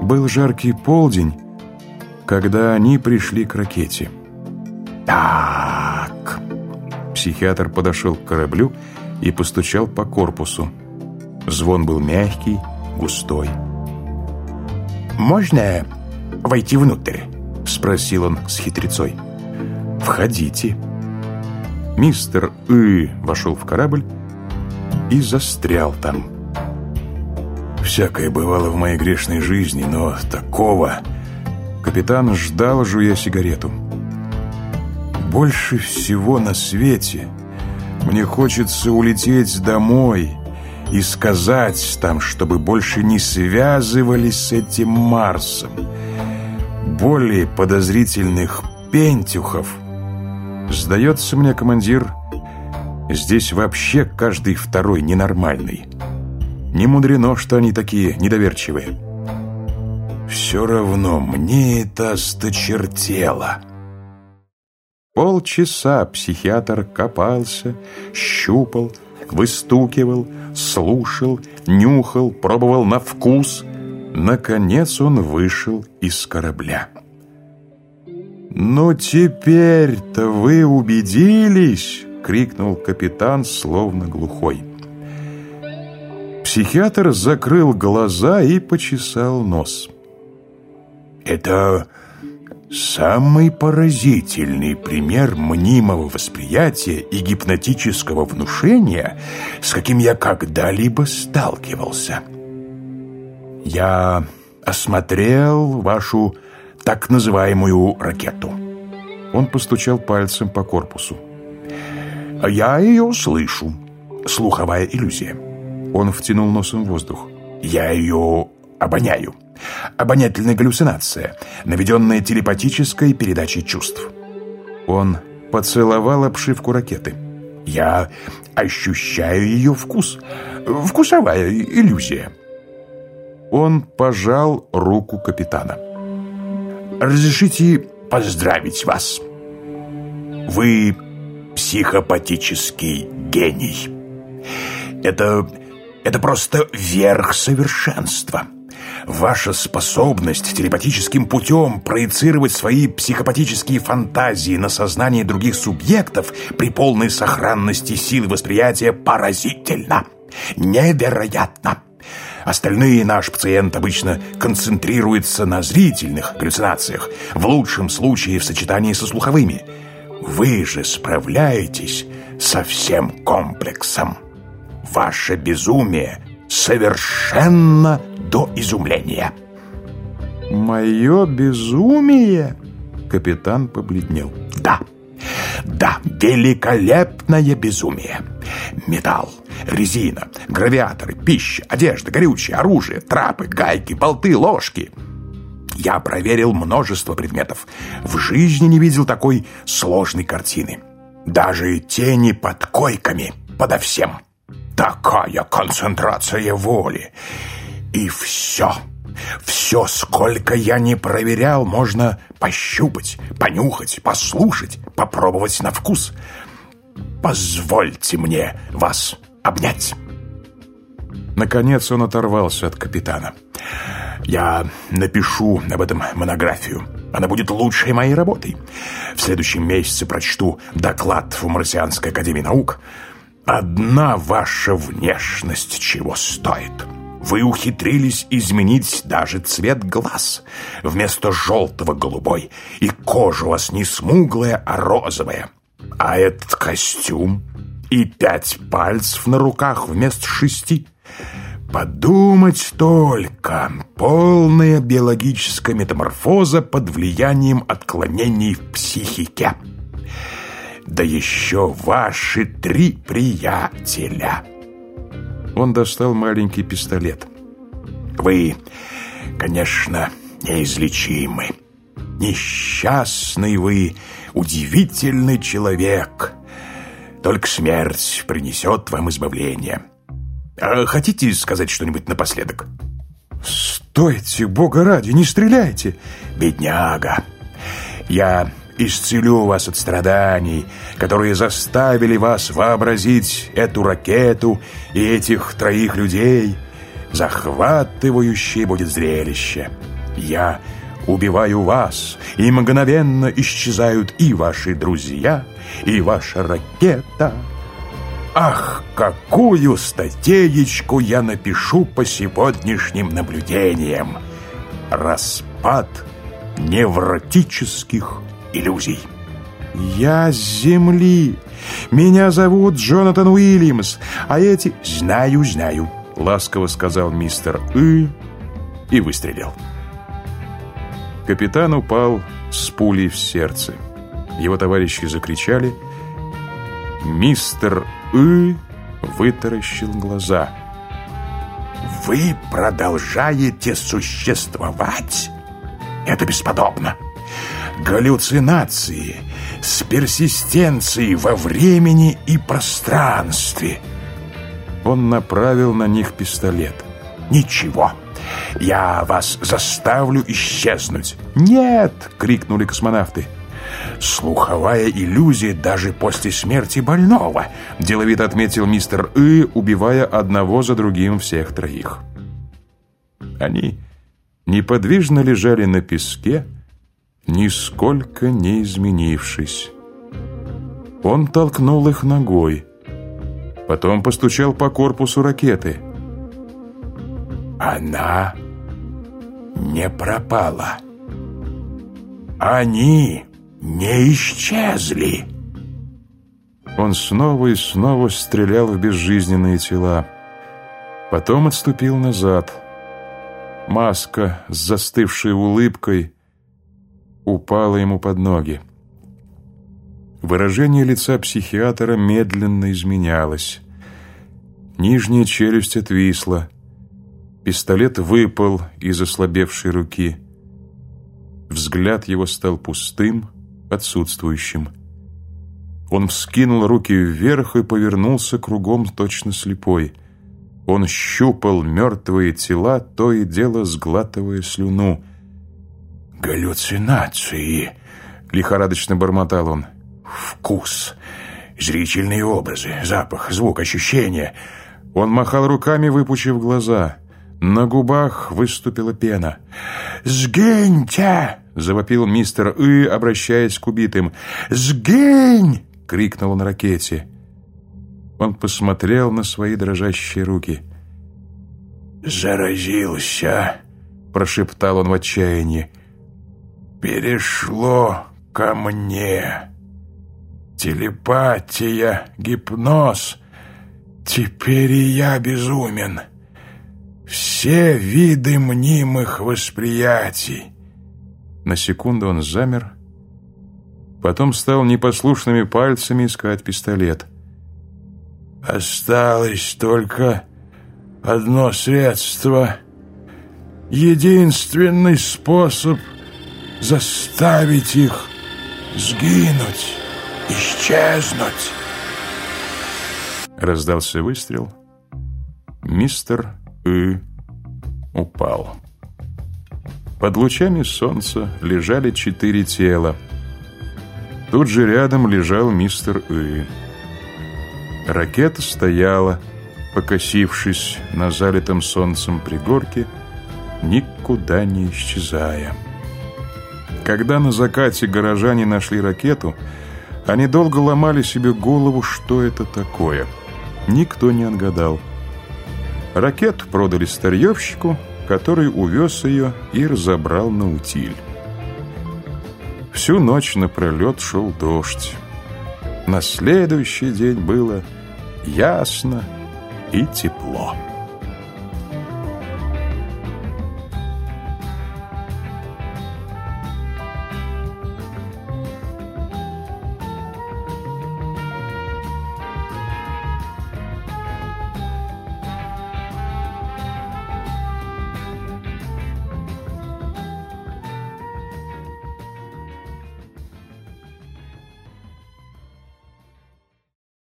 Был жаркий полдень, когда они пришли к ракете. «Так...» Психиатр подошел к кораблю и постучал по корпусу. Звон был мягкий, густой. «Можно войти внутрь?» — спросил он с хитрецой. «Входите». Мистер вошел в корабль и застрял там. Всякое бывало в моей грешной жизни, но такого... Капитан ждал, жуя сигарету. Больше всего на свете мне хочется улететь домой и сказать там, чтобы больше не связывались с этим Марсом. Более подозрительных пентюхов. Сдается мне, командир, здесь вообще каждый второй ненормальный. Не мудрено, что они такие недоверчивые. Все равно мне это осточертело. Полчаса психиатр копался, щупал, выстукивал, слушал, нюхал, пробовал на вкус. Наконец он вышел из корабля. «Ну теперь-то вы убедились!» — крикнул капитан, словно глухой. Психиатр закрыл глаза и почесал нос. «Это самый поразительный пример мнимого восприятия и гипнотического внушения, с каким я когда-либо сталкивался. Я осмотрел вашу так называемую ракету». Он постучал пальцем по корпусу. «Я ее слышу. Слуховая иллюзия». Он втянул носом воздух. «Я ее обоняю. Обонятельная галлюцинация, наведенная телепатической передачей чувств». Он поцеловал обшивку ракеты. «Я ощущаю ее вкус. Вкусовая иллюзия». Он пожал руку капитана. «Разрешите поздравить вас. Вы психопатический гений. Это просто верх совершенства. Ваша способность телепатическим путем проецировать свои психопатические фантазии на сознание других субъектов при полной сохранности силы восприятия поразительна. Невероятно. Остальные наш пациент обычно концентрируется на зрительных галлюцинациях, в лучшем случае в сочетании со слуховыми. Вы же справляетесь со всем комплексом. Ваше безумие совершенно до изумления». «Мое безумие?» Капитан побледнел. Да, великолепное безумие. Металл, резина, гравиаторы, пища, одежда, горючее, оружие, трапы, гайки, болты, ложки. Я проверил множество предметов. В жизни не видел такой сложной картины. Даже тени под койками подо всем. Такая концентрация воли. И все, сколько я не проверял, можно пощупать, понюхать, послушать, попробовать на вкус. Позвольте мне вас обнять». Наконец он оторвался от капитана. «Я напишу об этом монографию. Она будет лучшей моей работой. В следующем месяце прочту доклад в Марсианской академии наук. Одна ваша внешность чего стоит. Вы ухитрились изменить даже цвет глаз. Вместо желтого — голубой. И кожа у вас не смуглая, а розовая. А этот костюм и 5 пальцев на руках вместо 6. Подумать только. Полная биологическая метаморфоза под влиянием отклонений в психике. Да еще ваши 3 приятеля». Он достал маленький пистолет. «Вы, конечно, неизлечимы. Несчастный вы, удивительный человек. Только смерть принесет вам избавление. Хотите сказать что-нибудь напоследок?» «Стойте, бога ради, не стреляйте!» «Бедняга, я исцелю вас от страданий, которые заставили вас вообразить эту ракету и этих 3 людей. Захватывающее будет зрелище. Я убиваю вас, и мгновенно исчезают и ваши друзья, и ваша ракета. Ах, какую статеечку я напишу по сегодняшним наблюдениям! Распад невротических иллюзий. Я с Земли. Меня зовут Джонатан Уильямс, а эти... Знаю, ласково сказал мистер и выстрелил. Капитан упал с пулей в сердце. Его товарищи закричали. Мистер вытаращил глаза. «Вы продолжаете существовать? Это бесподобно! Галлюцинации с персистенцией во времени и пространстве!» Он направил на них пистолет. «Ничего, я вас заставлю исчезнуть!» «Нет!» — крикнули космонавты. «Слуховая иллюзия даже после смерти больного», — деловито отметил мистер убивая одного за другим всех троих. Они неподвижно лежали на песке, нисколько не изменившись. Он толкнул их ногой, потом постучал по корпусу ракеты. «Она не пропала. Они не исчезли!» Он снова и снова стрелял в безжизненные тела. Потом отступил назад. Маска с застывшей улыбкой упала ему под ноги. Выражение лица психиатра медленно изменялось. Нижняя челюсть отвисла. Пистолет выпал из ослабевшей руки. Взгляд его стал пустым, отсутствующим. Он вскинул руки вверх и повернулся кругом, точно слепой. Он щупал мертвые тела, то и дело сглатывая слюну. «Галлюцинации!» — лихорадочно бормотал он. «Вкус, зрительные образы, запах, звук, ощущения». Он махал руками, выпучив глаза. На губах выступила пена. «Сгиньте!» — завопил мистер обращаясь к убитым. «Сгинь!» — крикнул он ракете. Он посмотрел на свои дрожащие руки. «Заразился!» — прошептал он в отчаянии. «Перешло ко мне. Телепатия, гипноз. Теперь и я безумен. Все виды мнимых восприятий». На секунду он замер, потом стал непослушными пальцами искать пистолет. «Осталось только одно средство, единственный способ заставить их сгинуть, исчезнуть». Раздался выстрел. Мистер упал. Под лучами солнца лежали 4 тела. Тут же рядом лежал мистер Ракета стояла, покосившись на залитом солнцем пригорке, никуда не исчезая. Когда на закате горожане нашли ракету, они долго ломали себе голову, что это такое. Никто не отгадал. Ракету продали старьевщику, который увез ее и разобрал на утиль. Всю ночь напролет шел дождь. На следующий день было ясно и тепло.